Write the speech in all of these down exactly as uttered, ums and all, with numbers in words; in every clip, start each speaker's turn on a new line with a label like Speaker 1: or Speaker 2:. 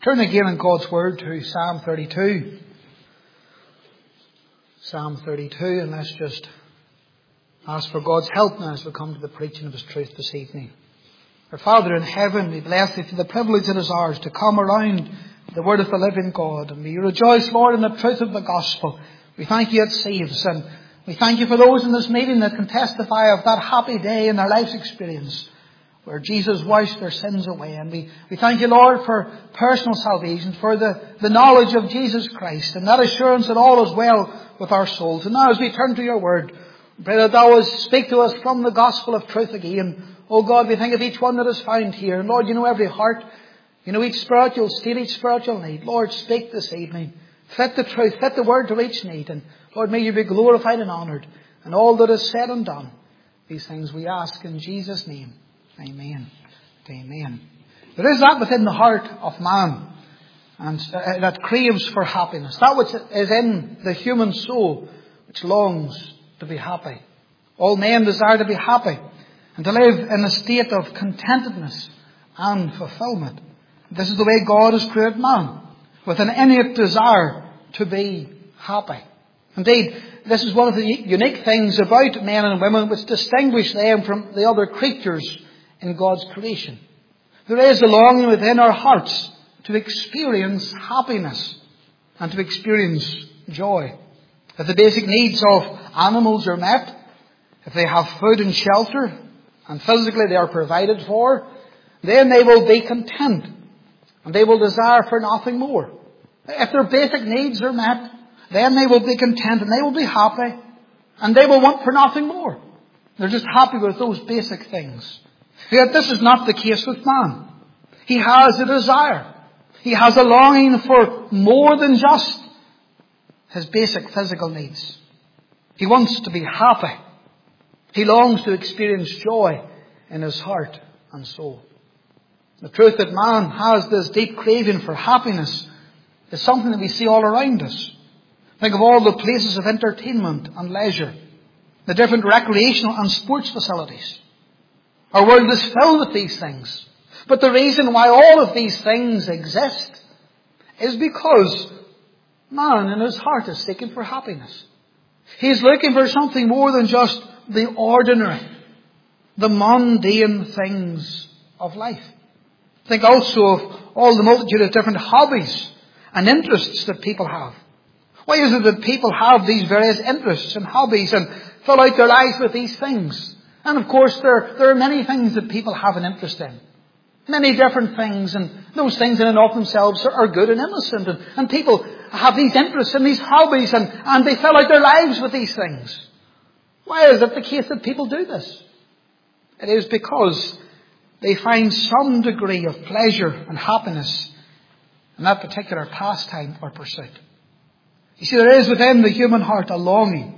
Speaker 1: Turn again in God's Word to Psalm thirty-two. Psalm thirty-two, and let's just ask for God's help now as we come to the preaching of His truth this evening. Our Father in heaven, we bless Thee for the privilege it is ours to come around the Word of the living God. And we rejoice, Lord, in the truth of the gospel. We thank You it saves, and we thank You for those in this meeting that can testify of that happy day in their life's experience where Jesus washed their sins away. And we, we thank You, Lord, for personal salvation, for the, the knowledge of Jesus Christ, and that assurance that all is well with our souls. And now as we turn to Your Word, we pray that Thou wouldst speak to us from the gospel of truth again. Oh God, we think of each one that is found here. And Lord, You know every heart. You know each spiritual state, each spiritual need. Lord, speak this evening. Fit the truth, fit the Word to each need. And Lord, may You be glorified and honoured in all that is said and done. These things we ask in Jesus' name. Amen. Amen. There is that within the heart of man and uh, that craves for happiness. That which is in the human soul which longs to be happy. All men desire to be happy and to live in a state of contentedness and fulfillment. This is the way God has created man, with an innate desire to be happy. Indeed, this is one of the unique things about men and women which distinguish them from the other creatures in God's creation. There is a longing within our hearts to experience happiness and to experience joy. If the basic needs of animals are met, if they have food and shelter, and physically they are provided for, then they will be content and they will desire for nothing more. If their basic needs are met, then they will be content and they will be happy and they will want for nothing more. They're just happy with those basic things. Yet this is not the case with man. He has a desire. He has a longing for more than just his basic physical needs. He wants to be happy. He longs to experience joy in his heart and soul. The truth that man has this deep craving for happiness is something that we see all around us. Think of all the places of entertainment and leisure, the different recreational and sports facilities. Our world is filled with these things. But the reason why all of these things exist is because man in his heart is seeking for happiness. He's looking for something more than just the ordinary, the mundane things of life. Think also of all the multitude of different hobbies and interests that people have. Why is it that people have these various interests and hobbies and fill out their lives with these things? And of course there, there are many things that people have an interest in. Many different things, and those things in and of themselves are, are good and innocent. And, and people have these interests and these hobbies and, and they fill out their lives with these things. Why is it the case that people do this? It is because they find some degree of pleasure and happiness in that particular pastime or pursuit. You see, there is within the human heart a longing,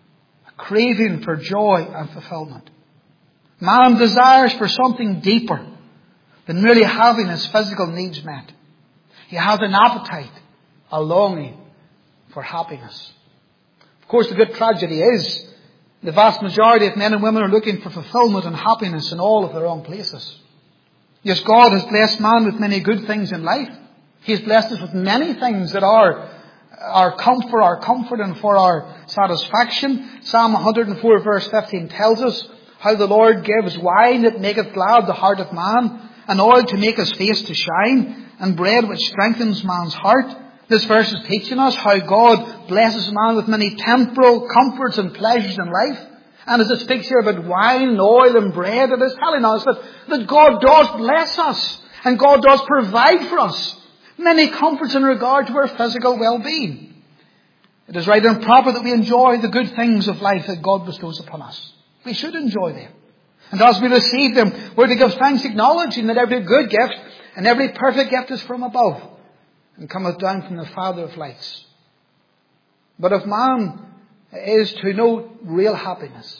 Speaker 1: craving for joy and fulfillment. Man desires for something deeper than merely having his physical needs met. He has an appetite, a longing for happiness. Of course, the great tragedy is the vast majority of men and women are looking for fulfillment and happiness in all of the wrong places. Yes, God has blessed man with many good things in life. He has blessed us with many things that are our comfort, our comfort and for our satisfaction. Psalm one hundred four verse fifteen tells us how the Lord gives wine that maketh glad the heart of man, and oil to make his face to shine, and bread which strengthens man's heart. This verse is teaching us how God blesses man with many temporal comforts and pleasures in life. And as it speaks here about wine, and oil and bread, it is telling us that, that God does bless us and God does provide for us many comforts in regard to our physical well-being. It is right and proper that we enjoy the good things of life that God bestows upon us. We should enjoy them. And as we receive them, we're to give thanks, acknowledging that every good gift and every perfect gift is from above and cometh down from the Father of lights. But if man is to know real happiness,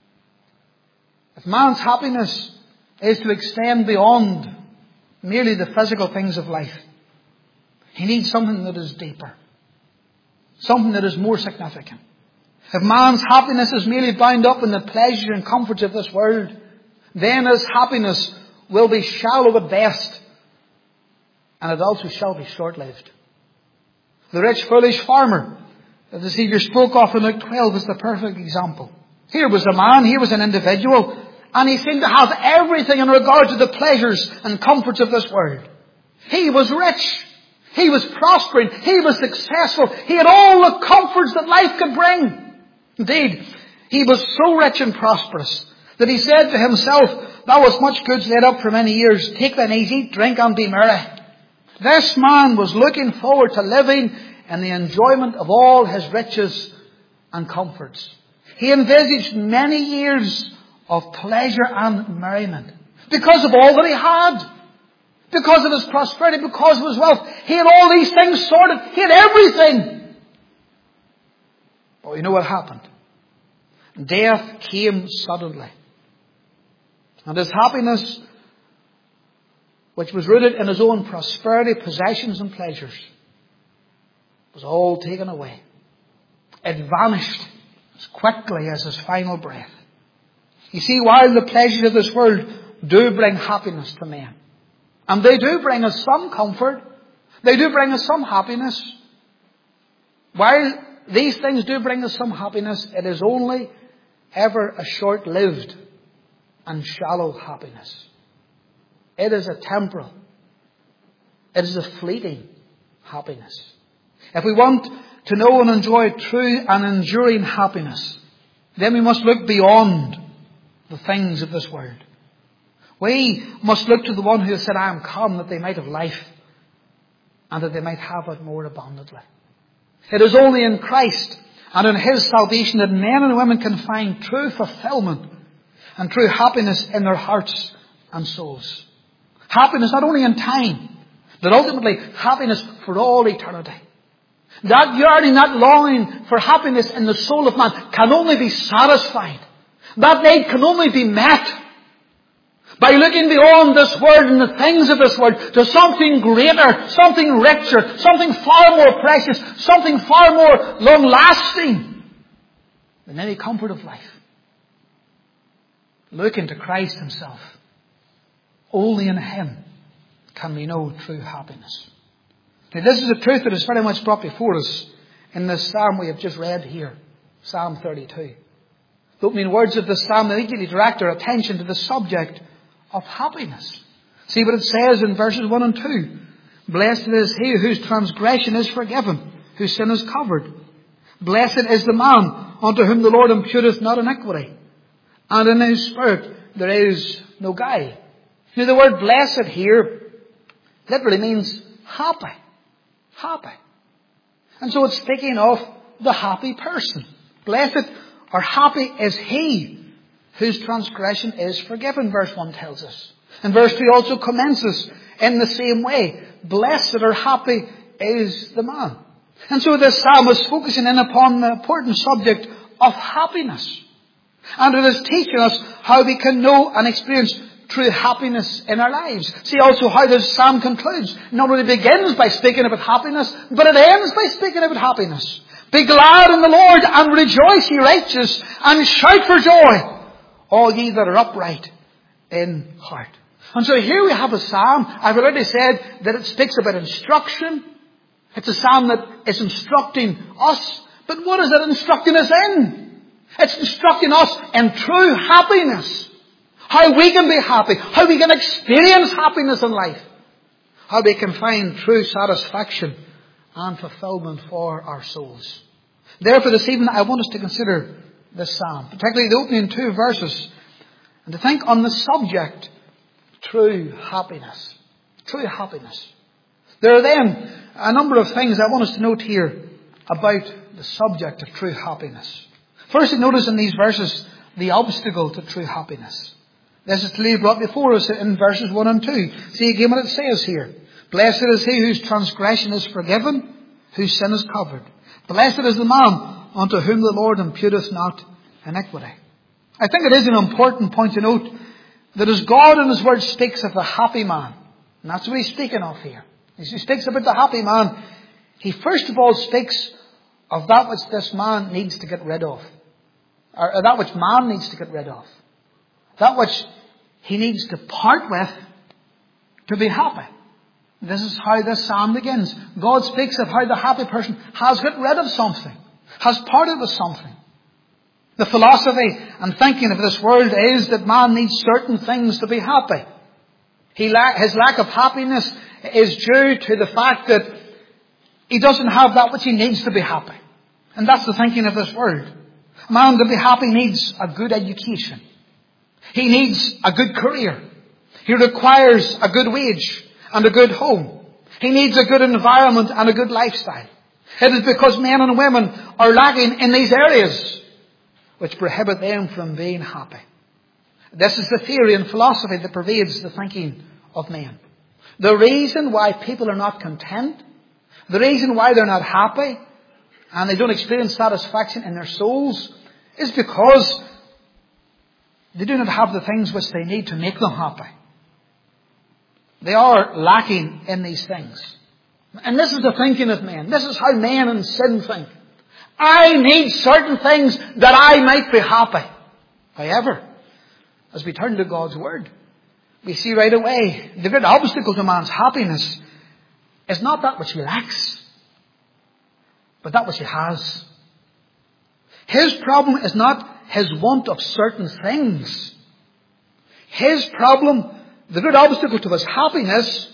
Speaker 1: if man's happiness is to extend beyond merely the physical things of life, he needs something that is deeper, something that is more significant. If man's happiness is merely bound up in the pleasure and comforts of this world, then his happiness will be shallow at best and it also shall be short-lived. The rich foolish farmer that the Saviour spoke of in Luke twelve is the perfect example. Here was a man, here was an individual, and he seemed to have everything in regard to the pleasures and comforts of this world. He was rich. He was prospering. He was successful. He had all the comforts that life could bring. Indeed, he was so rich and prosperous that he said to himself, "Thou hast much goods laid up for many years. Take thine ease, eat, drink, and be merry." This man was looking forward to living in the enjoyment of all his riches and comforts. He envisaged many years of pleasure and merriment because of all that he had. Because of his prosperity, because of his wealth. He had all these things sorted. He had everything. But you know what happened? Death came suddenly. And his happiness, which was rooted in his own prosperity, possessions and pleasures, was all taken away. It vanished as quickly as his final breath. You see, while the pleasures of this world do bring happiness to men, and they do bring us some comfort, they do bring us some happiness, while these things do bring us some happiness, it is only ever a short-lived and shallow happiness. It is a temporal, it is a fleeting happiness. If we want to know and enjoy true and enduring happiness, then we must look beyond the things of this world. We must look to the one who has said, "I am come that they might have life and that they might have it more abundantly." It is only in Christ and in His salvation that men and women can find true fulfillment and true happiness in their hearts and souls. Happiness not only in time, but ultimately happiness for all eternity. That yearning, that longing for happiness in the soul of man can only be satisfied. That need can only be met by looking beyond this world and the things of this world to something greater, something richer, something far more precious, something far more long-lasting than any comfort of life. Looking to Christ Himself. Only in Him can we know true happiness. Now, this is a truth that is very much brought before us in this psalm we have just read here, Psalm thirty-two. The opening words of this psalm immediately direct our attention to the subject of happiness. See what it says in verses one and two. "Blessed is he whose transgression is forgiven, whose sin is covered. Blessed is the man unto whom the Lord imputeth not iniquity, and in whose spirit there is no guile." Now, the word blessed here literally means happy. Happy. And so it's speaking of the happy person. Blessed or happy is he whose transgression is forgiven, verse one tells us. And verse two also commences in the same way. Blessed or happy is the man. And so this psalm is focusing in upon the important subject of happiness. And it is teaching us how we can know and experience true happiness in our lives. See also how this psalm concludes. Not only begins by speaking about happiness, but it ends by speaking about happiness. "Be glad in the Lord and rejoice, ye righteous, and shout for joy, all ye that are upright in heart." And so here we have a psalm. I've already said that it speaks about instruction. It's a psalm that is instructing us. But what is it instructing us in? It's instructing us in true happiness. How we can be happy. How we can experience happiness in life. How we can find true satisfaction and fulfillment for our souls. Therefore, this evening I want us to consider this psalm, particularly the opening two verses, and to think on the subject, true happiness. True happiness. There are then a number of things I want us to note here about the subject of true happiness. First, notice in these verses the obstacle to true happiness. This is clearly brought before us in verses one and two. See again what it says here. "Blessed is he whose transgression is forgiven, whose sin is covered. Blessed is the man unto whom the Lord imputeth not iniquity." I think it is an important point to note that as God in His Word speaks of the happy man, and that's what He's speaking of here. As He speaks about the happy man, He first of all speaks of that which this man needs to get rid of. Or that which man needs to get rid of. That which he needs to part with to be happy. This is how this psalm begins. God speaks of how the happy person has got rid of something, has parted with something. The philosophy and thinking of this world is that man needs certain things to be happy. He la- his lack of happiness is due to the fact that he doesn't have that which he needs to be happy. And that's the thinking of this world. A man to be happy needs a good education. He needs a good career. He requires a good wage and a good home. He needs a good environment and a good lifestyle. It is because men and women are lacking in these areas which prohibit them from being happy. This is the theory and philosophy that pervades the thinking of men. The reason why people are not content, the reason why they're not happy, and they don't experience satisfaction in their souls, is because they do not have the things which they need to make them happy. They are lacking in these things. And this is the thinking of men. This is how men in sin think. I need certain things that I might be happy. However, as we turn to God's Word, we see right away the great obstacle to man's happiness is not that which he lacks, but that which he has. His problem is not his want of certain things. His problem, the great obstacle to his happiness,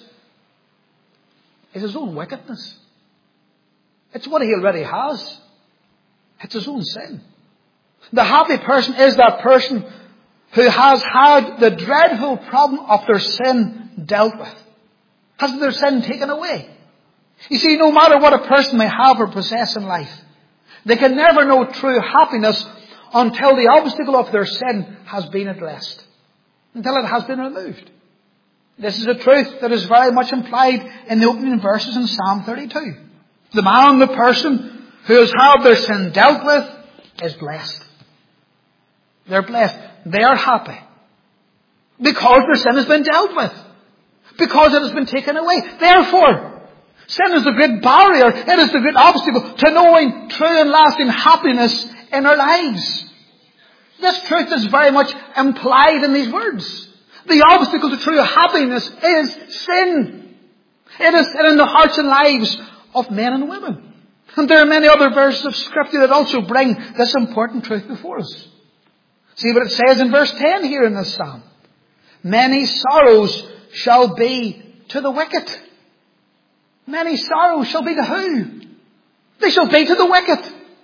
Speaker 1: is his own wickedness. It's what he already has. It's his own sin. The happy person is that person who has had the dreadful problem of their sin dealt with. Has their sin taken away. You see, no matter what a person may have or possess in life, they can never know true happiness until the obstacle of their sin has been addressed. Until it has been removed. This is a truth that is very much implied in the opening verses in Psalm thirty-two. The man, the person who has had their sin dealt with, is blessed. They're blessed. They are happy. Because their sin has been dealt with. Because it has been taken away. Therefore, sin is the great barrier. It is the great obstacle to knowing true and lasting happiness in our lives. This truth is very much implied in these words. The obstacle to true happiness is sin. It is in the hearts and lives of men and women. And there are many other verses of Scripture that also bring this important truth before us. See what it says in verse ten here in this psalm. Many sorrows shall be to the wicked. Many sorrows shall be to who? They shall be to the wicked.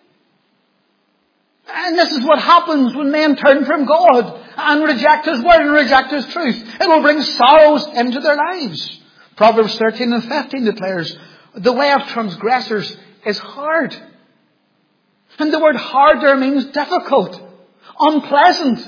Speaker 1: And this is what happens when men turn from God and reject His Word and reject His truth. It will bring sorrows into their lives. Proverbs thirteen and fifteen declares, the way of transgressors is hard. And the word hard there means difficult, unpleasant.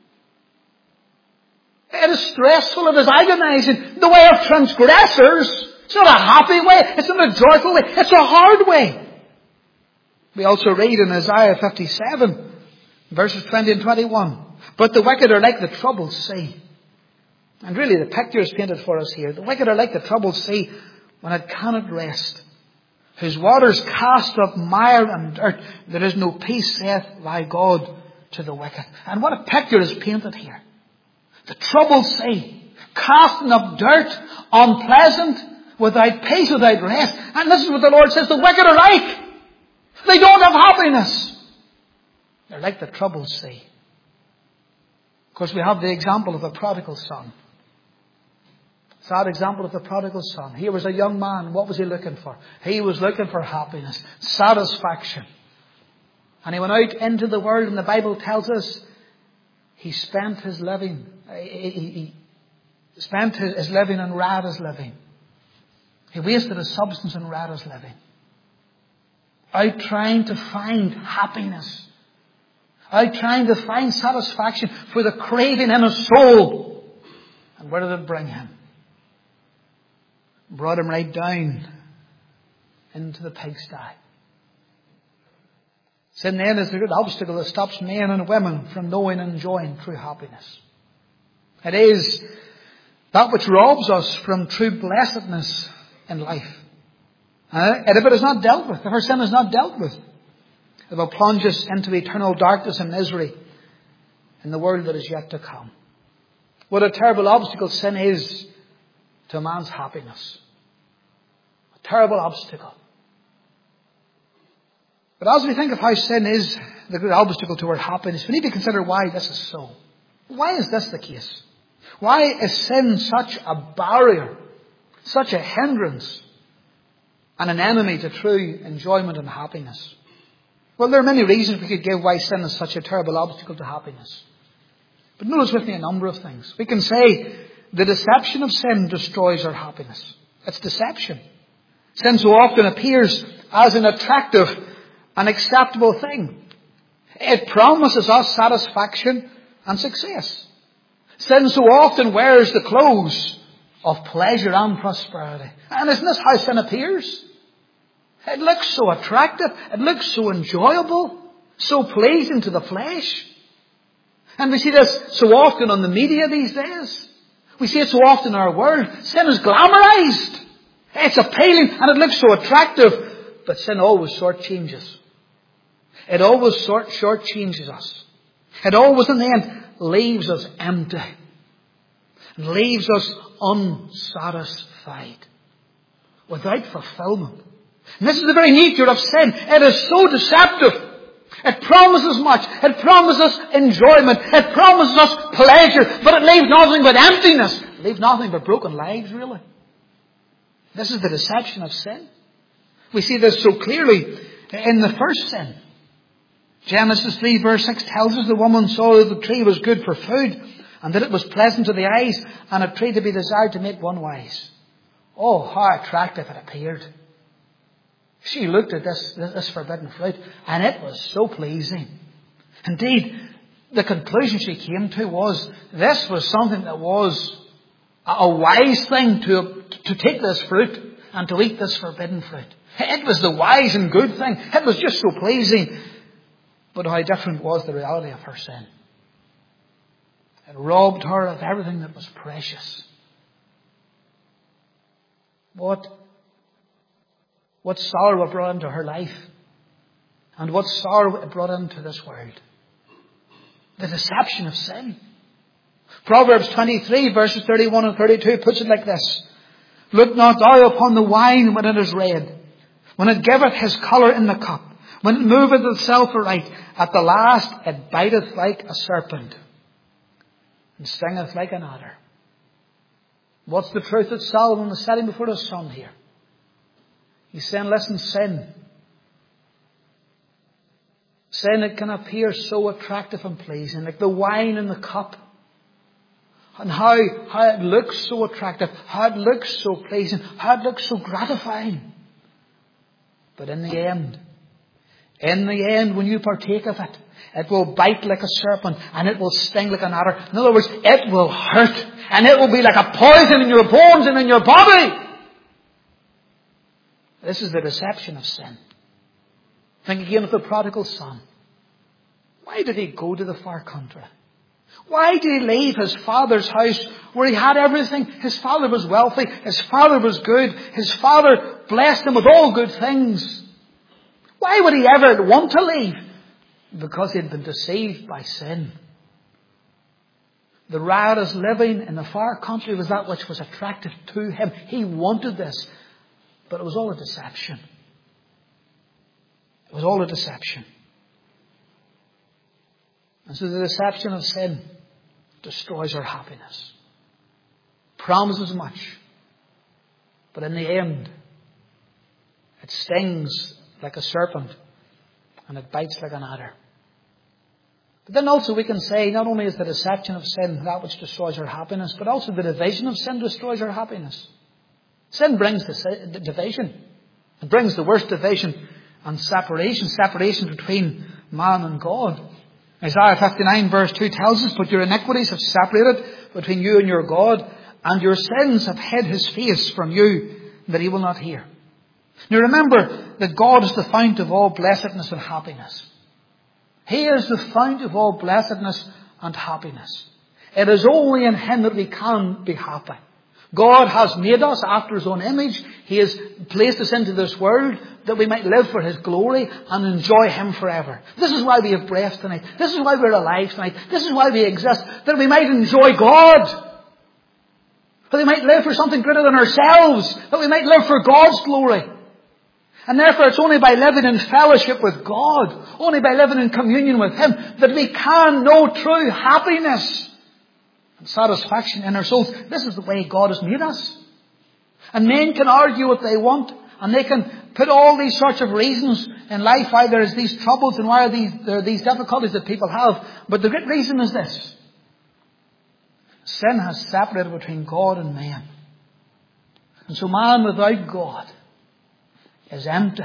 Speaker 1: It is stressful, it is agonizing. The way of transgressors, it's not a happy way, it's not a joyful way, it's a hard way. We also read in Isaiah fifty-seven, verses twenty and twenty-one, but the wicked are like the troubled sea. And really the picture is painted for us here. The wicked are like the troubled sea when it cannot rest, whose waters cast up mire and dirt. There is no peace, saith thy God, to the wicked. And what a picture is painted here. The troubled sea, casting up dirt, unpleasant, without peace, without rest. And this is what the Lord says the wicked are like. They don't have happiness. They're like the troubled sea. Of course, we have the example of the prodigal son. Sad example of the prodigal son. Here was a young man. What was he looking for? He was looking for happiness, satisfaction. And he went out into the world, and the Bible tells us he spent his living, he, he, he spent his, his living in riotous living. He wasted his substance in riotous living. Out trying to find happiness. Out trying to find satisfaction for the craving in his soul. And where did it bring him? Brought him right down into the pigsty. Sin then is the great obstacle that stops men and women from knowing and enjoying true happiness. It is that which robs us from true blessedness in life. And if it is not dealt with, if our sin is not dealt with, it will plunge us into eternal darkness and misery in the world that is yet to come. What a terrible obstacle sin is to man's happiness. Terrible obstacle. But as we think of how sin is the great obstacle to our happiness, we need to consider why this is so. Why is this the case? Why is sin such a barrier, such a hindrance, and an enemy to true enjoyment and happiness? Well, there are many reasons we could give why sin is such a terrible obstacle to happiness. But notice with me a number of things. We can say the deception of sin destroys our happiness. It's deception. Sin so often appears as an attractive and acceptable thing. It promises us satisfaction and success. Sin so often wears the clothes of pleasure and prosperity. And isn't this how sin appears? It looks so attractive. It looks so enjoyable. So pleasing to the flesh. And we see this so often on the media these days. We see it so often in our world. Sin is glamorized. It's appealing and it looks so attractive. But sin always shortchanges. It always short shortchanges us. It always in the end leaves us empty. And leaves us unsatisfied. Without fulfillment. And this is the very nature of sin. It is so deceptive. It promises much. It promises enjoyment. It promises us pleasure. But it leaves nothing but emptiness. It leaves nothing but broken lives, really. This is the deception of sin. We see this so clearly in the first sin. Genesis three verse six tells us the woman saw that the tree was good for food and that it was pleasant to the eyes and a tree to be desired to make one wise. Oh, how attractive it appeared. She looked at this, this forbidden fruit and it was so pleasing. Indeed, the conclusion she came to was this was something that was a wise thing to, to take this fruit and to eat this forbidden fruit. It was the wise and good thing. It was just so pleasing. But how different was the reality of her sin. It robbed her of everything that was precious. What What sorrow it brought into her life. And what sorrow it brought into this world. The deception of sin. Proverbs twenty-three verses thirty-one and thirty-two puts it like this. Look not thou upon the wine when it is red, when it giveth his colour in the cup, when it moveth itself aright, at the last it biteth like a serpent, and stingeth like an adder. What's the truth that Solomon was setting before his son here? He's saying, listen, sin. Sin, it can appear so attractive and pleasing, like the wine in the cup. And how, how it looks so attractive, how it looks so pleasing, how it looks so gratifying. But in the end, in the end, when you partake of it, it will bite like a serpent and it will sting like an adder. In other words, it will hurt and it will be like a poison in your bones and in your body. This is the deception of sin. Think again of the prodigal son. Why did he go to the far country? Why did he leave his father's house where he had everything? His father was wealthy. His father was good. His father blessed him with all good things. Why would he ever want to leave? Because he had been deceived by sin. The riotous living in the far country was that which was attractive to him. He wanted this. But it was all a deception. It was all a deception. And so the deception of sin destroys our happiness. Promises much. But in the end, it stings like a serpent and it bites like an adder. But then also we can say not only is the deception of sin that which destroys our happiness, but also the division of sin destroys our happiness. Sin brings the division. It brings the worst division and separation. Separation between man and God. Isaiah fifty-nine verse two tells us, but your iniquities have separated between you and your God, and your sins have hid his face from you, that he will not hear. Now remember that God is the fount of all blessedness and happiness. He is the fount of all blessedness and happiness. It is only in him that we can be happy. God has made us after his own image. He has placed us into this world that we might live for his glory and enjoy him forever. This is why we have breath tonight. This is why we're alive tonight. This is why we exist, that we might enjoy God. that we might live for something greater than ourselves, that we might live for God's glory. And therefore it's only by living in fellowship with God, only by living in communion with Him, that we can know true happiness and satisfaction in our souls. This is the way God has made us. And men can argue what they want, and they can put all these sorts of reasons in life why there is these troubles and why these, there are these difficulties that people have. But the great reason is this. Sin has separated between God and man. And so man without God is empty.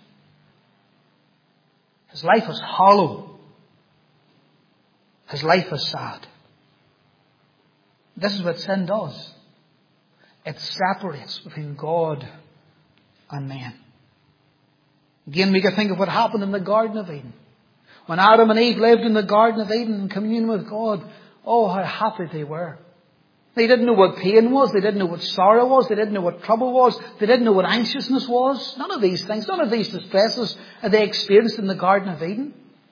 Speaker 1: His life is hollow. His life is sad. This is what sin does. It separates between God and man. Again, we can think of what happened in the Garden of Eden. When Adam and Eve lived in the Garden of Eden in communion with God, oh, how happy they were. They didn't know what pain was. They didn't know what sorrow was. They didn't know what trouble was. They didn't know what anxiousness was. None of these things, none of these distresses that they experienced in the Garden of Eden.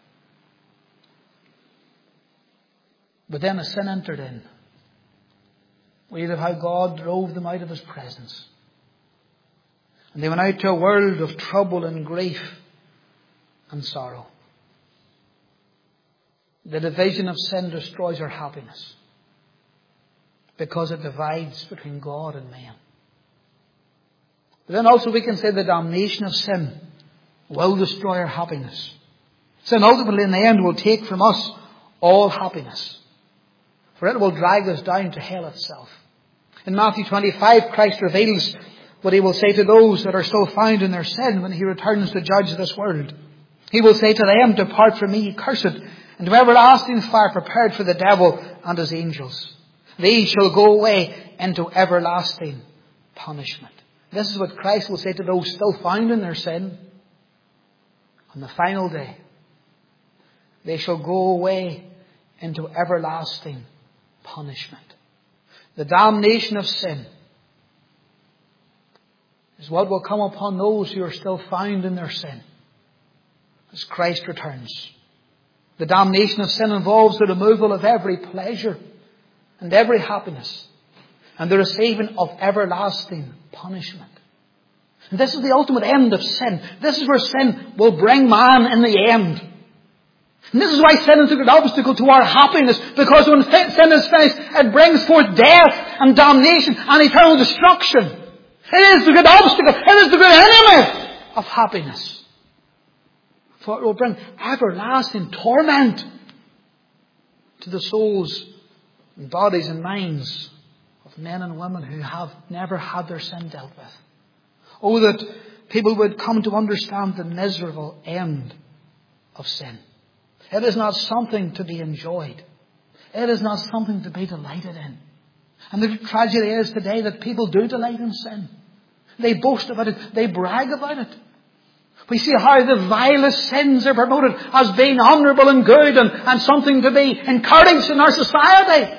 Speaker 1: But then a sin entered in. We read of how God drove them out of His presence. And they went out to a world of trouble and grief and sorrow. The division of sin destroys our happiness, because it divides between God and man. But then also we can say the damnation of sin will destroy our happiness. Sin ultimately in the end will take from us all happiness, for it will drag us down to hell itself. In Matthew twenty-five, Christ reveals what He will say to those that are still found in their sin when He returns to judge this world. He will say to them, "Depart from me, ye cursed, into everlasting fire prepared for the devil and his angels. These shall go away into everlasting punishment." This is what Christ will say to those still found in their sin. On the final day, they shall go away into everlasting punishment. The damnation of sin is what will come upon those who are still found in their sin as Christ returns. The damnation of sin involves the removal of every pleasure and every happiness, and the receiving of everlasting punishment. And this is the ultimate end of sin. This is where sin will bring man in the end. And this is why sin is a great obstacle to our happiness, because when sin is finished, it brings forth death and damnation and eternal destruction. It is the great obstacle. It is the great enemy of happiness. For it will bring everlasting torment to the souls and bodies and minds of men and women who have never had their sin dealt with. Oh, that people would come to understand the miserable end of sin. It is not something to be enjoyed. It is not something to be delighted in. And the tragedy is today that people do delight in sin. They boast about it. They brag about it. We see how the vilest sins are promoted as being honourable and good and, and something to be encouraged in our society.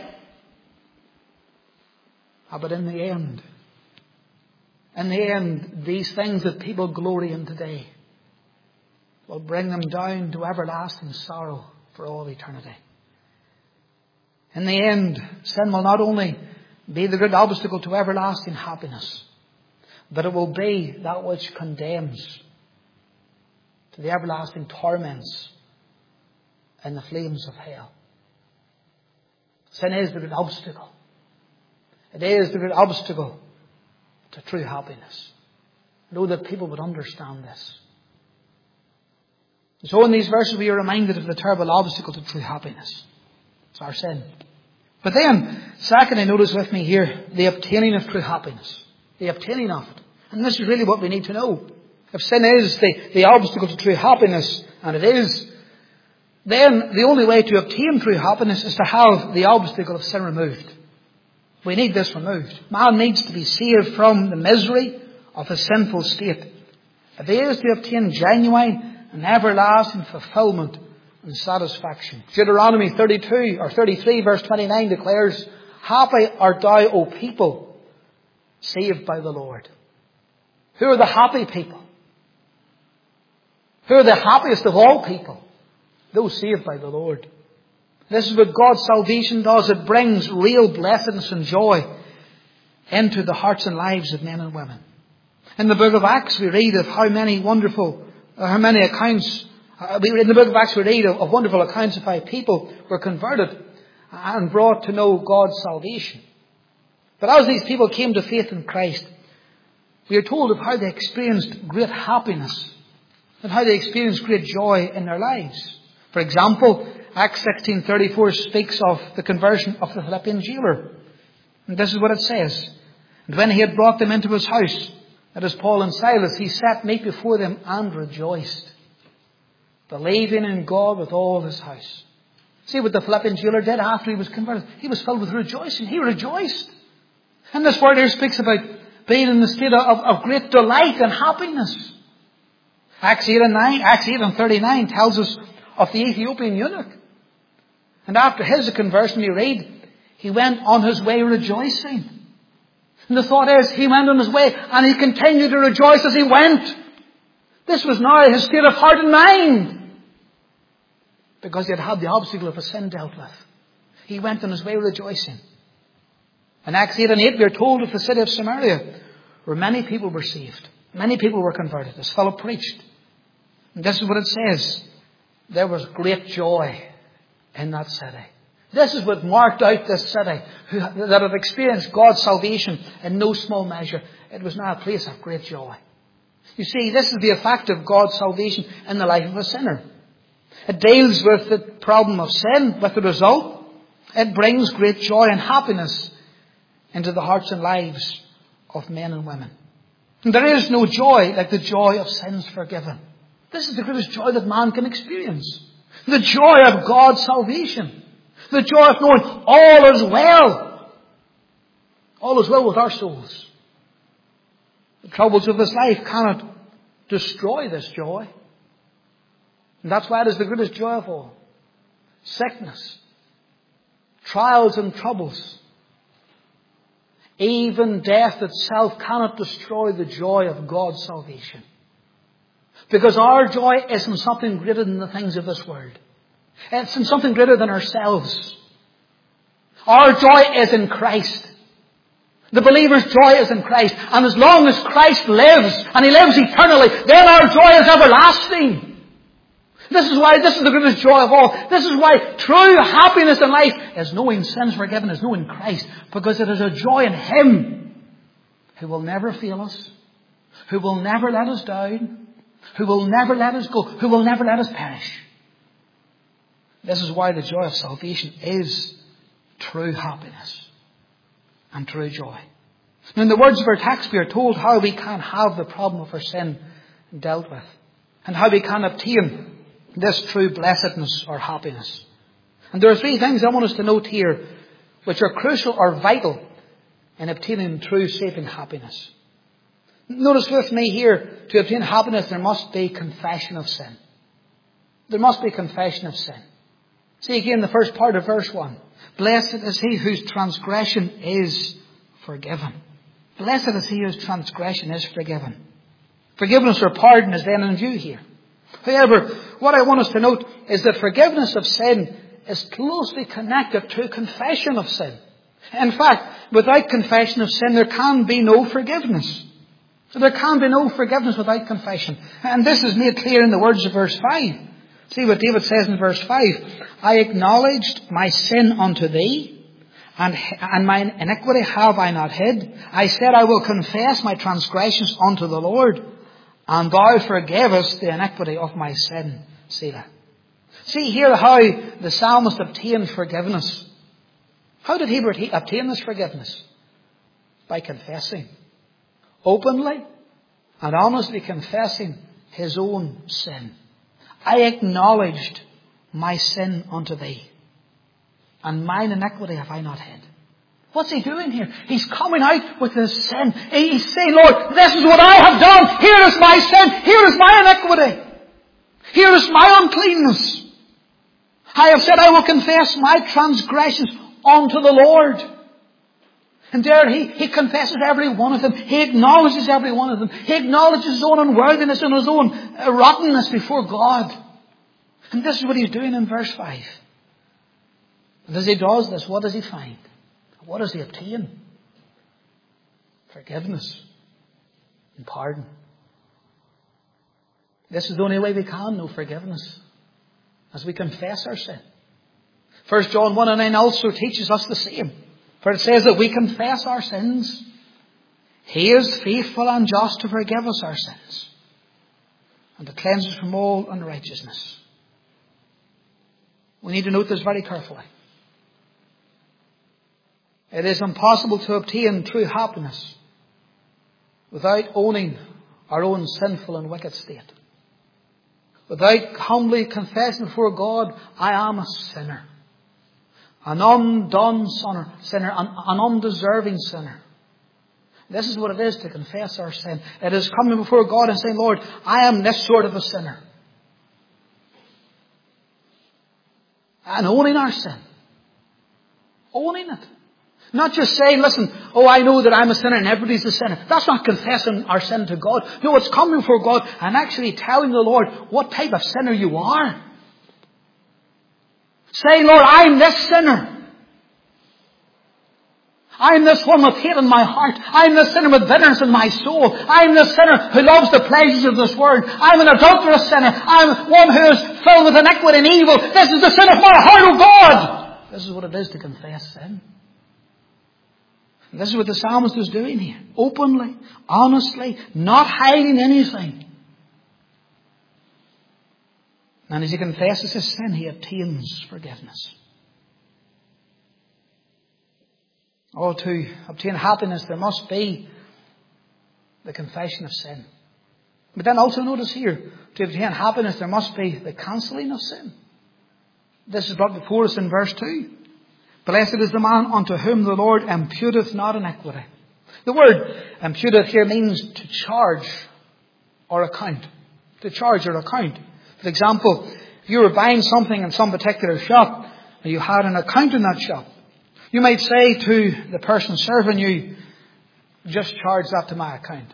Speaker 1: Ah, but in the end, in the end, these things that people glory in today will bring them down to everlasting sorrow for all eternity. In the end, sin will not only be the great obstacle to everlasting happiness, but it will be that which condemns to the everlasting torments and the flames of hell. Sin is the great obstacle. It is the great obstacle to true happiness. Know that people would understand this. And so in these verses we are reminded of the terrible obstacle to true happiness. It's our sin. But then, secondly, notice with me here, the obtaining of true happiness. The obtaining of it. And this is really what we need to know. If sin is the, the obstacle to true happiness, and it is, then the only way to obtain true happiness is to have the obstacle of sin removed. We need this removed. Man needs to be saved from the misery of his sinful state, if he is to obtain genuine and everlasting fulfillment and satisfaction. Deuteronomy thirty-two or thirty-three verse twenty-nine declares, "Happy art thou, O people, saved by the Lord." Who are the happy people? Who are the happiest of all people? Those saved by the Lord. This is what God's salvation does. It brings real blessedness and joy into the hearts and lives of men and women. In the book of Acts we read of how many wonderful, uh, how many accounts, uh, we, in the book of Acts we read of, of wonderful accounts of how people were converted and brought to know God's salvation. But as these people came to faith in Christ, we are told of how they experienced great happiness and how they experienced great joy in their lives. For example, Acts sixteen thirty-four speaks of the conversion of the Philippian jailer. And this is what it says. And when he had brought them into his house, that is Paul and Silas, he sat meat before them and rejoiced, believing in God with all his house. See what the Philippian jailer did after he was converted. He was filled with rejoicing. He rejoiced. And this word here speaks about being in the state of, of great delight and happiness. Acts eight and nine, Acts eight and thirty-nine tells us of the Ethiopian eunuch. And after his conversion, we read, he went on his way rejoicing. And the thought is, he went on his way and he continued to rejoice as he went. This was now his state of heart and mind, because he had had the obstacle of his sin dealt with. He went on his way rejoicing. In Acts eight and eight, we are told of the city of Samaria, where many people were saved. Many people were converted, as Philip preached. And this is what it says. There was great joy in that city. This is what marked out this city, who, that had experienced God's salvation in no small measure. It was now a place of great joy. You see, this is the effect of God's salvation in the life of a sinner. It deals with the problem of sin, with the result. It brings great joy and happiness into the hearts and lives of men and women. And there is no joy like the joy of sins forgiven. This is the greatest joy that man can experience. The joy of God's salvation. The joy of knowing all is well. All is well with our souls. The troubles of this life cannot destroy this joy. And that's why it is the greatest joy of all. Sickness, trials and troubles, even death itself cannot destroy the joy of God's salvation. Because our joy is in something greater than the things of this world. It's in something greater than ourselves. Our joy is in Christ. The believer's joy is in Christ. And as long as Christ lives, and He lives eternally, then our joy is everlasting. This is why this is the greatest joy of all. This is why true happiness in life is knowing sins forgiven, is knowing Christ. Because it is a joy in Him who will never fail us, who will never let us down, who will never let us go, who will never let us perish. This is why the joy of salvation is true happiness and true joy. Now, in the words of our text, we are told how we can have the problem of our sin dealt with, and how we can obtain this true blessedness or happiness. And there are three things I want us to note here, which are crucial or vital in obtaining true saving happiness. Notice with me here, to obtain happiness, there must be confession of sin. There must be confession of sin. See again the first part of verse one. Blessed is he whose transgression is forgiven. Blessed is he whose transgression is forgiven. Forgiveness or pardon is then in view here. However, what I want us to note is that forgiveness of sin is closely connected to confession of sin. In fact, without confession of sin, there can be no forgiveness. So there can be no forgiveness without confession. And this is made clear in the words of verse five. See what David says in verse five. I acknowledged my sin unto thee, and, and mine iniquity have I not hid. I said, I will confess my transgressions unto the Lord, and thou forgavest the iniquity of my sin. Selah. See here how the psalmist obtained forgiveness. How did he obtain this forgiveness? By confessing. Openly and honestly confessing his own sin. I acknowledged my sin unto thee, and mine iniquity have I not hid. What's he doing here? He's coming out with his sin. He's saying, Lord, this is what I have done. Here is my sin. Here is my iniquity. Here is my uncleanness. I have said I will confess my transgressions unto the Lord. And there he, he confesses every one of them. He acknowledges every one of them. He acknowledges his own unworthiness and his own rottenness before God. And this is what he's doing in verse five. And as he does this, what does he find? What does he obtain? forgiveness and pardon. This is the only way we can know forgiveness, as we confess our sin. First John one and nine also teaches us the same. For it says that we confess our sins. He is faithful and just to forgive us our sins and to cleanse us from all unrighteousness. We need to note this very carefully. It is impossible to obtain true happiness without owning our own sinful and wicked state. Without humbly confessing before God, I am a sinner. An undone sinner, an, an undeserving sinner. This is what it is to confess our sin. It is coming before God and saying, Lord, I am this sort of a sinner. And owning our sin. Owning it. Not just saying, listen, oh, I know that I'm a sinner and everybody's a sinner. That's not confessing our sin to God. No, it's coming before God and actually telling the Lord what type of sinner you are. Saying, Lord, I'm this sinner. I'm this one with hate in my heart. I'm this sinner with bitterness in my soul. I'm this sinner who loves the pleasures of this world. I'm an adulterous sinner. I'm one who is filled with iniquity and evil. This is the sin of my heart, O God. This is what it is to confess sin. And this is what the psalmist is doing here. Openly, honestly, not hiding anything. And as he confesses his sin, he obtains forgiveness. Oh, to obtain happiness, there must be the confession of sin. But then also notice here, to obtain happiness, there must be the cancelling of sin. This is brought before us in verse two. Blessed is the man unto whom the Lord imputeth not iniquity. The word imputeth here means to charge or account. To charge or account. For example, if you were buying something in some particular shop and you had an account in that shop, you might say to the person serving you, just charge that to my account.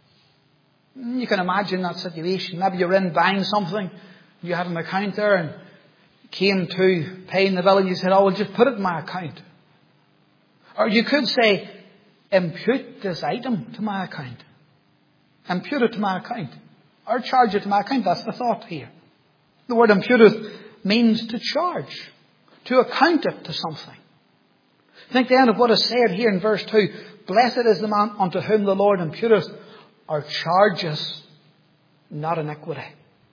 Speaker 1: You can imagine that situation. Maybe you're in buying something, you had an account there and came to paying the bill and you said, oh, well, just put it in my account. Or you could say, impute this item to my account. Impute it to my account. Or charge it to my account. That's the thought here. The word imputeth means to charge. To account it to something. Think then of what is said here in verse two. Blessed is the man unto whom the Lord imputeth or charges not iniquity.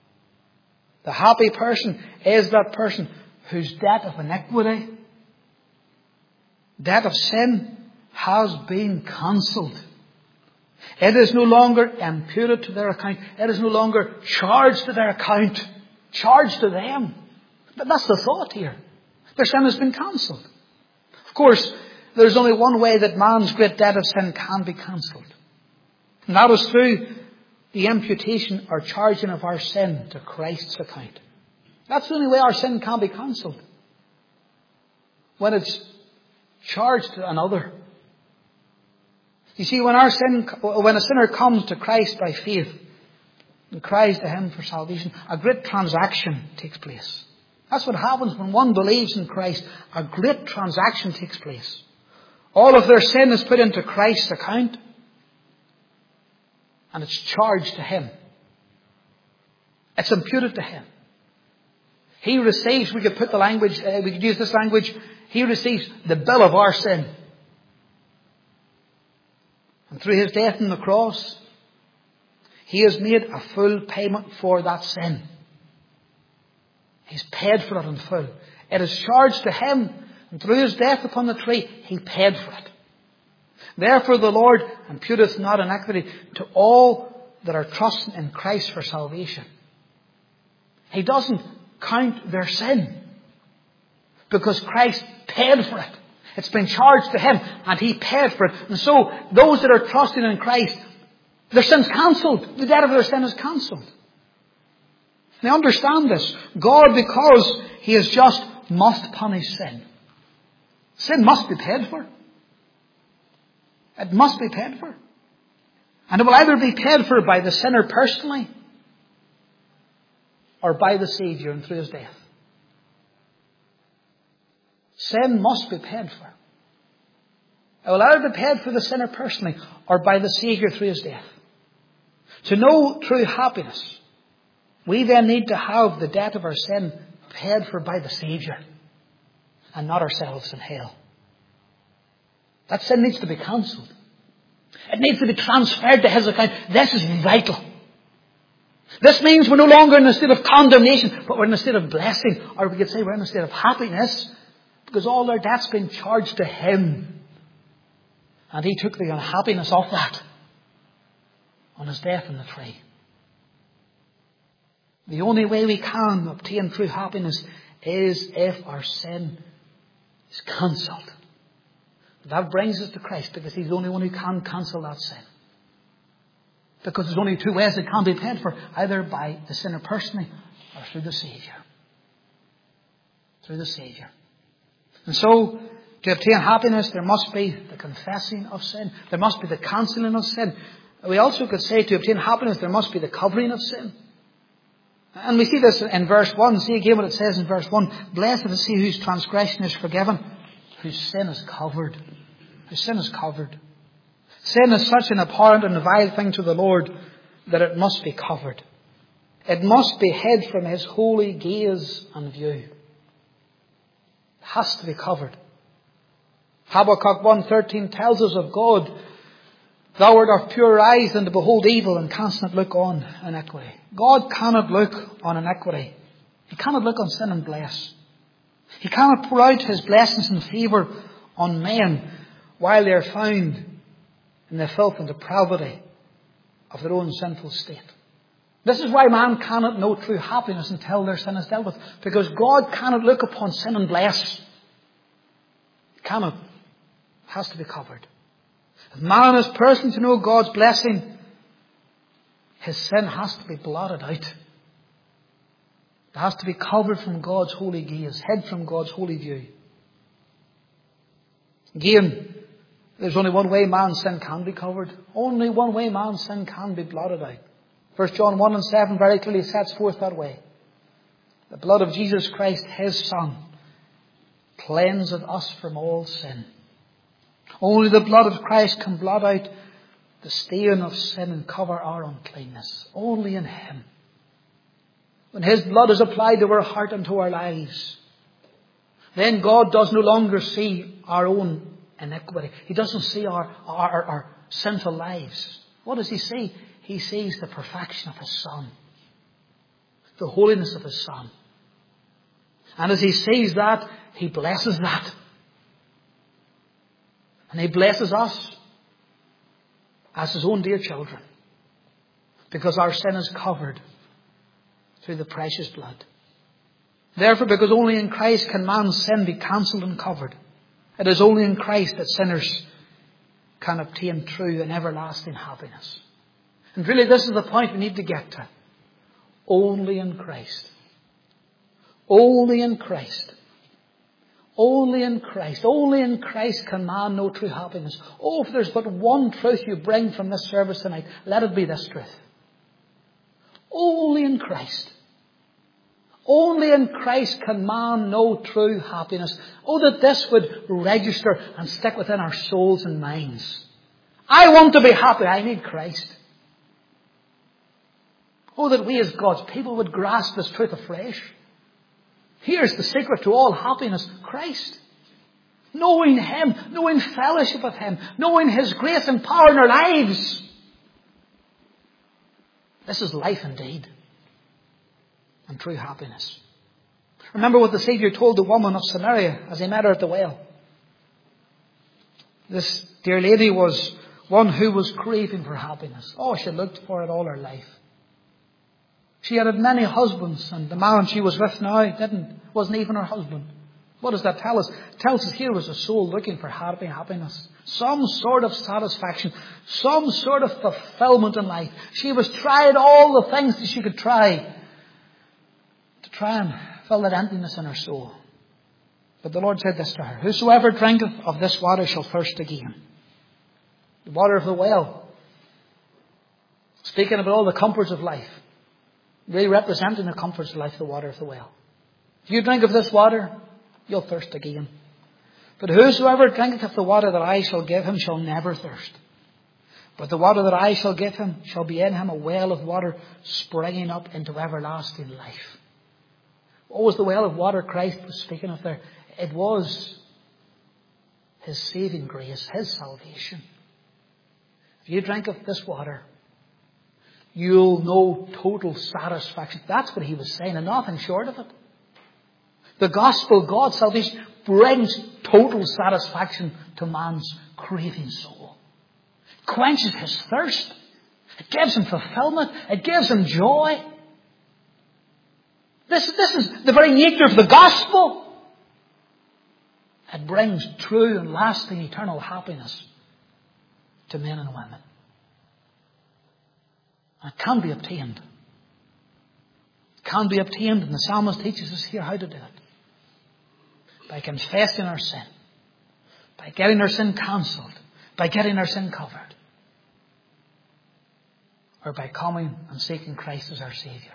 Speaker 1: The happy person is that person whose debt of iniquity, debt of sin, has been cancelled. It is no longer imputed to their account. It is no longer charged to their account. Charged to them. But that's the thought here. Their sin has been cancelled. Of course, there's only one way that man's great debt of sin can be cancelled. And that is through the imputation or charging of our sin to Christ's account. That's the only way our sin can be cancelled. When it's charged to another. You see, when our sin, when a sinner comes to Christ by faith and cries to Him for salvation, a great transaction takes place. That's what happens when one believes in Christ. A great transaction takes place. All of their sin is put into Christ's account. And it's charged to Him. It's imputed to Him. He receives, we could put the language, uh, we could use this language, He receives the bill of our sin. And through His death on the cross, He has made a full payment for that sin. He's paid for it in full. It is charged to Him, and through His death upon the tree, He paid for it. Therefore the Lord imputeth not iniquity to all that are trusting in Christ for salvation. He doesn't count their sin, because Christ paid for it. It's been charged to Him, and He paid for it. And so, those that are trusting in Christ, their sin's cancelled. The debt of their sin is cancelled. Now understand this. God, because He is just, must punish sin. Sin must be paid for. It must be paid for. And it will either be paid for by the sinner personally, or by the Saviour and through His death. Sin must be paid for. It will either be paid for the sinner personally or by the Saviour through his death. To know true happiness, we then need to have the debt of our sin paid for by the Saviour and not ourselves in hell. That sin needs to be cancelled. It needs to be transferred to his account. This is vital. This means we're no longer in a state of condemnation, but we're in a state of blessing. Or we could say we're in a state of happiness because all our debt's been charged to him. And he took the unhappiness of that on his death on the tree. The only way we can obtain true happiness is if our sin is cancelled. That brings us to Christ because he's the only one who can cancel that sin. Because there's only two ways it can be paid for, either by the sinner personally or through the Saviour. Through the Saviour. And so, to obtain happiness, there must be the confessing of sin. There must be the cancelling of sin. We also could say to obtain happiness, there must be the covering of sin. And we see this in verse one. See again what it says in verse one. Blessed is he whose transgression is forgiven, whose sin is covered. Whose sin is covered. Sin is such an abhorrent and vile thing to the Lord that it must be covered. It must be hid from his holy gaze and view. It has to be covered. Habakkuk one thirteen tells us of God, thou art of pure eyes and to behold evil and canst not look on iniquity. God cannot look on iniquity. He cannot look on sin and bless. He cannot pour out his blessings and favour on men while they are found in the filth and depravity of their own sinful state. This is why man cannot know true happiness until their sin is dealt with. Because God cannot look upon sin and bless. He cannot. It has to be covered. If man is person to know God's blessing, his sin has to be blotted out. It has to be covered from God's holy gaze, hid from God's holy view. Again, there's only one way man's sin can be covered. Only one way man's sin can be blotted out. First John one and seven very clearly sets forth that way. The blood of Jesus Christ, his Son, cleanseth us from all sin. Only the blood of Christ can blot out the stain of sin and cover our uncleanness. Only in him. When his blood is applied to our heart and to our lives, then God does no longer see our own iniquity. He doesn't see our, our, our, our sinful lives. What does he see? He sees the perfection of his Son. The holiness of his Son. And as he sees that, he blesses that. And he blesses us as his own dear children. Because our sin is covered through the precious blood. Therefore, because only in Christ can man's sin be cancelled and covered, it is only in Christ that sinners can obtain true and everlasting happiness. And really this is the point we need to get to. Only in Christ. Only in Christ. Only in Christ. Only in Christ can man know true happiness. Oh, if there's but one truth you bring from this service tonight, let it be this truth. Only in Christ. Only in Christ can man know true happiness. Oh, that this would register and stick within our souls and minds. I want to be happy. I need Christ. Oh, that we as God's people would grasp this truth afresh. Here's the secret to all happiness. Christ. Knowing him. Knowing fellowship with him. Knowing his grace and power in our lives. This is life indeed. And true happiness. Remember what the Saviour told the woman of Samaria as he met her at the well. This dear lady was one who was craving for happiness. Oh, she looked for it all her life. She had had many husbands, and the man she was with now didn't, wasn't even her husband. What does that tell us? It tells us here was a soul looking for happy happiness. Some sort of satisfaction. Some sort of fulfillment in life. She was trying all the things that she could try to try and fill that emptiness in her soul. But the Lord said this to her. Whosoever drinketh of this water shall thirst again. The water of the well. Speaking about all the comforts of life. Really representing the comforts of life, the water of the well. If you drink of this water, you'll thirst again. But whosoever drinketh of the water that I shall give him shall never thirst. But the water that I shall give him shall be in him a well of water springing up into everlasting life. What was the well of water Christ was speaking of there? It was His saving grace, His salvation. If you drink of this water, you'll know total satisfaction. That's what He was saying, and nothing short of it. The gospel, God's salvation, brings total satisfaction to man's craving soul. It quenches his thirst. It gives him fulfillment. It gives him joy. This, this is the very nature of the gospel. It brings true and lasting eternal happiness to men and women. It can be obtained. It can be obtained, and the psalmist teaches us here how to do it. By confessing our sin. By getting our sin cancelled. By getting our sin covered. Or by coming and seeking Christ as our Saviour.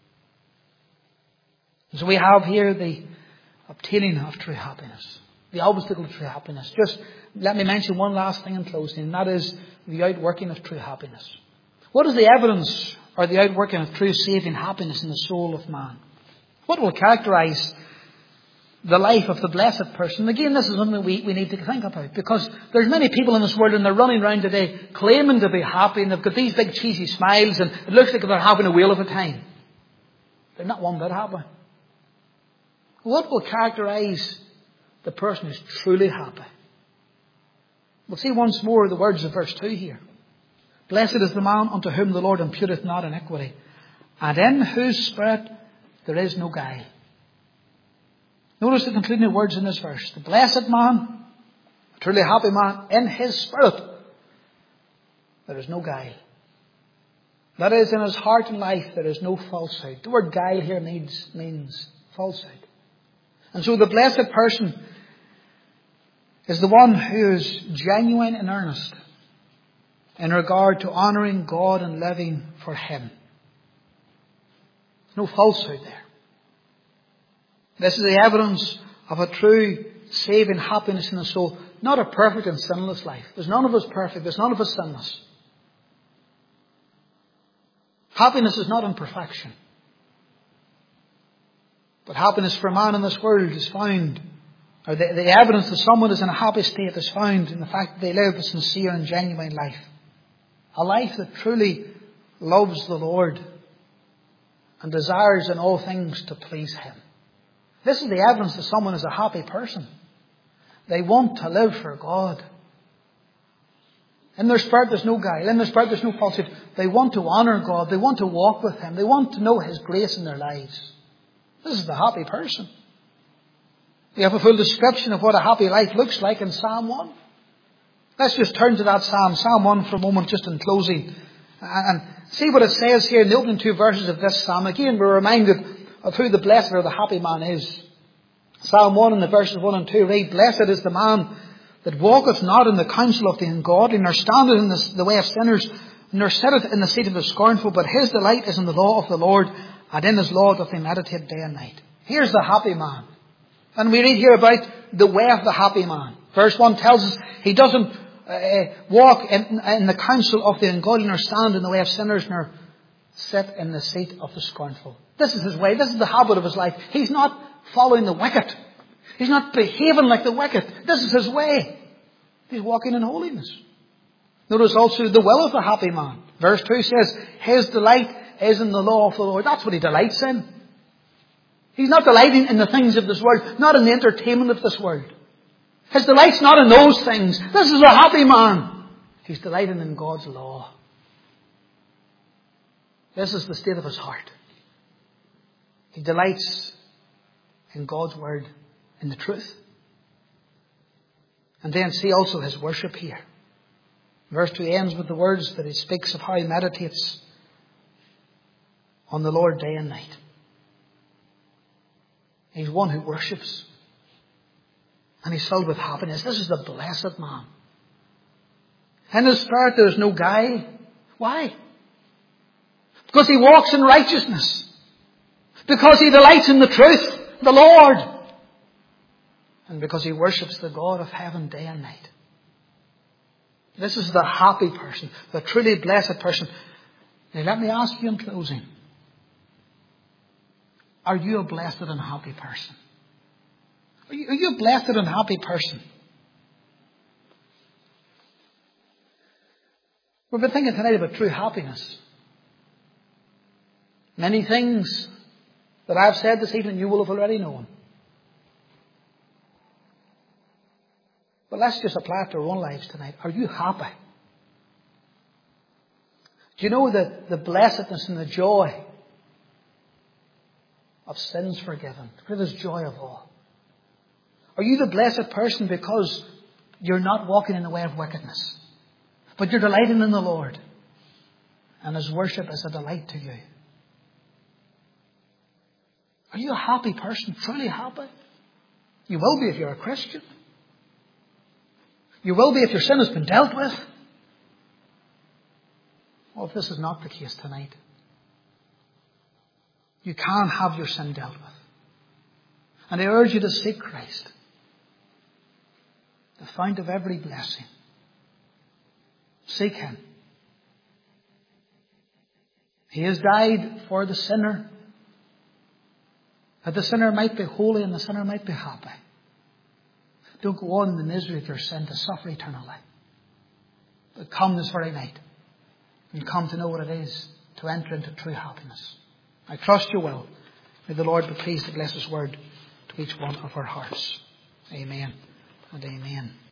Speaker 1: So we have here the obtaining of true happiness. The obstacle to true happiness. Just let me mention one last thing in closing, and that is the outworking of true happiness. What is the evidence or the outworking of true saving happiness in the soul of man? What will characterise the life of the blessed person? Again, this is something we, we need to think about, because there's many people in this world and they're running around today claiming to be happy, and they've got these big cheesy smiles and it looks like they're having a whale of a time. They're not one bit happy. What will characterise the person who's truly happy? We'll see once more the words of verse two here. Blessed is the man unto whom the Lord imputeth not iniquity, and in whose spirit there is no guile. Notice the concluding words in this verse. The blessed man, a truly happy man, in his spirit there is no guile. That is, in his heart and life there is no falsehood. The word guile here means, means falsehood. And so the blessed person is the one who is genuine and earnest in regard to honouring God and living for Him. No falsehood there. This is the evidence of a true saving happiness in the soul. Not a perfect and sinless life. There's none of us perfect. There's none of us sinless. Happiness is not in perfection. But happiness for a man in this world is found, or the, the evidence that someone is in a happy state is found in the fact that they live a sincere and genuine life. A life that truly loves the Lord and desires in all things to please Him. This is the evidence that someone is a happy person. They want to live for God. In their spirit there's no guile. In their spirit there's no falsehood. They want to honour God. They want to walk with Him. They want to know His grace in their lives. This is the happy person. We have a full description of what a happy life looks like in Psalm one. Let's just turn to that Psalm, Psalm one for a moment, just in closing, and see what it says here in the opening two verses of this Psalm. Again, we're reminded of who the blessed or the happy man is. Psalm one and the verses one and two read, Blessed is the man that walketh not in the counsel of the ungodly, nor standeth in the, the way of sinners, nor sitteth in the seat of the scornful, but his delight is in the law of the Lord, and in his law doth he meditate day and night. Here's the happy man. And we read here about the way of the happy man. Verse one tells us he doesn't uh, walk in, in the counsel of the ungodly, nor stand in the way of sinners, nor sit in the seat of the scornful. This is his way. This is the habit of his life. He's not following the wicked. He's not behaving like the wicked. This is his way. He's walking in holiness. Notice also the will of the happy man. Verse two says, his delight is in the law of the Lord. That's what he delights in. He's not delighting in the things of this world, not in the entertainment of this world. His delight's not in those things. This is a happy man. He's delighting in God's law. This is the state of his heart. He delights in God's word, in the truth. And then see also his worship here. Verse two ends with the words that he speaks of how he meditates on the Lord day and night. He's one who worships. And he's filled with happiness. This is the blessed man. In his spirit there is no guile. Why? Because he walks in righteousness. Because he delights in the truth, the Lord. and because he worships the God of heaven day and night. This is the happy person, the truly blessed person. Now let me ask you in closing, are you a blessed and happy person? Are you, are you a blessed and happy person? We've been thinking tonight about true happiness. Many things that I've said this evening you will have already known. But let's just apply it to our own lives tonight. Are you happy? Do you know the, the blessedness and the joy of sins forgiven? The greatest joy of all. Are you the blessed person because you're not walking in the way of wickedness, but you're delighting in the Lord, and His worship is a delight to you? Are you a happy person, truly happy? You will be if you're a Christian. You will be if your sin has been dealt with. Well, if this is not the case tonight, you can have your sin dealt with. And I urge you to seek Christ, the fount of every blessing. Seek Him. He has died for the sinner, that the sinner might be holy and the sinner might be happy. Don't go on in the misery of your sin to suffer eternally. But come this very night and come to know what it is to enter into true happiness. I trust you will. May the Lord be pleased to bless His word to each one of our hearts. Amen and amen.